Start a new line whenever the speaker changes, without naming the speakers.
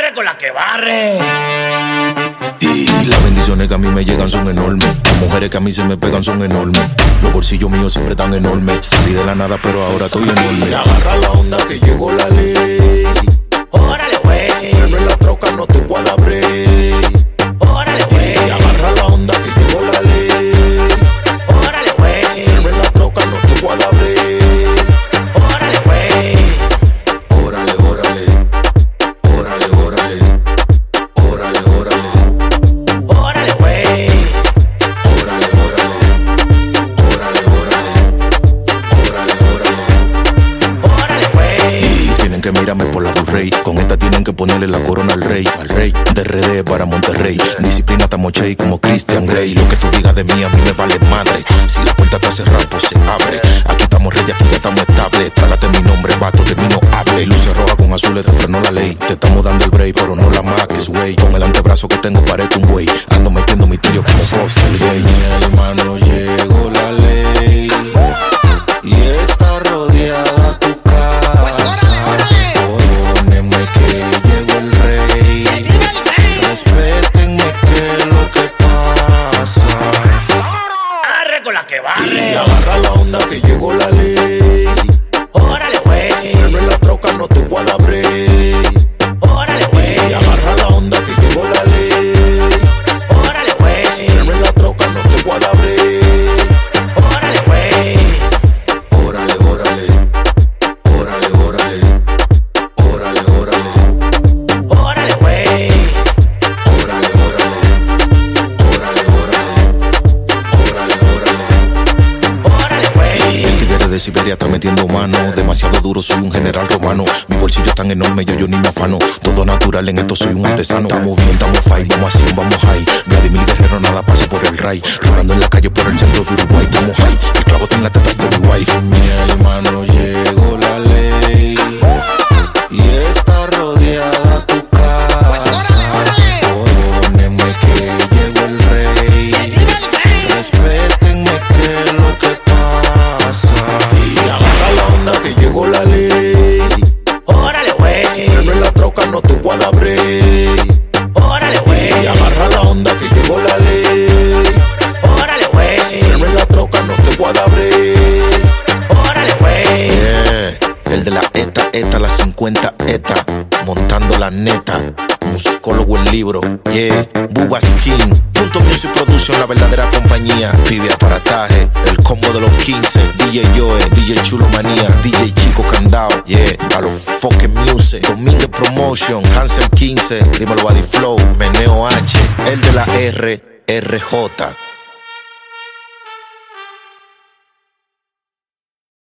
Arre con la que barre.
Y las bendiciones que a mí me llegan son enormes. Las mujeres que a mí se me pegan son enormes. Los bolsillos míos siempre tan enormes. Salí de la nada pero ahora estoy enorme. Y agarra la onda que llegó la ley.
Órale, güey.
Si freno en la troca no te puedo abrir.
Órale, güey.
Y agarra la onda que llegó la ley.
Órale, güey.
Si freno en la troca no te puedo abrir.
Órale, güey.
Órale, órale. Órale, órale. Órale, órale.
Órale, güey.
Órale, órale. Órale, órale. Órale, órale.
Órale, güey.
Y tienen que mirarme por la Blu-ray. Con esta tienen que ponerle la corona al rey. Al rey de RD para Monterrey. Disciplina tamochey como Christian Grey. Lo que tú digas de mí a mí me vale madre. Si la puerta está cerrada pues se abre. Aquí estamos ready, aquí ya estamos estables. Trágate mi nombre, vato, de mí no hable. Luces rojas con azules te frenó la ley. Te estamos dando el break pero no la maques, güey. Con el antebrazo que tengo parezco un güey. Ando metiendo mi tiro como Postel Gay. Mi hermano llegó la ley. Y está rodeada tu casa. Perdónenme que llegó el rey. Respétenme que es lo que pasa.
Arre con la que
Y
barre.
agarra la onda que llegó la ley.
Órale, güey.
Si freno en la troca no te puedo abrir.
Órale, güey.
Y agarra la onda que llegó la ley.
Órale, güey.
Si freno en la troca no te puedo abrir.
Órale, güey.
Órale, órale. Órale, órale. Órale, órale.
Órale, güey.
Órale, órale. Órale, órale. Órale, órale.
Órale, güey.
El tigre de Siberia está metiendo mano. Demasiado duro, soy un general romano. Mi bolsillo es tan enorme, yo ni me afano. Todo natural, en esto soy un artesano. Estamos bien, estamos fine, vamos así, vamos high. Vladimir Guerrero nada pasa por el ray. Rodando en la calle por el centro de Uruguay, estamos high. El clavo está en las tetas de mi wife. Mi hermano llegó la ley. Y está rodeada tu casa. Perdónenme que llegó el rey. Respétenme que es lo que pasa. Y agarra la onda que llegó la ley.
Órale, güey.
Si freno en la troca no te puedo abrir.
Órale, güey.
Y agarra la onda que llegó la ley.
Órale, güey.
Si freno en la troca no te puedo abrir.
Órale, güey.
El de la ETA, la 50 ETA. Montando la neta. Musicólogo el libro. Bubba Skin. Punto Music Production, la verdadera compañía. Pibe aparataje. El combo de los 15. DJ Joe, DJ Chulo Manía, DJ Chico Candao. A los fucking music. Domínguez Promotion. Hansel 15. Dímelo Body Flow. Meneo H. El de la RJ.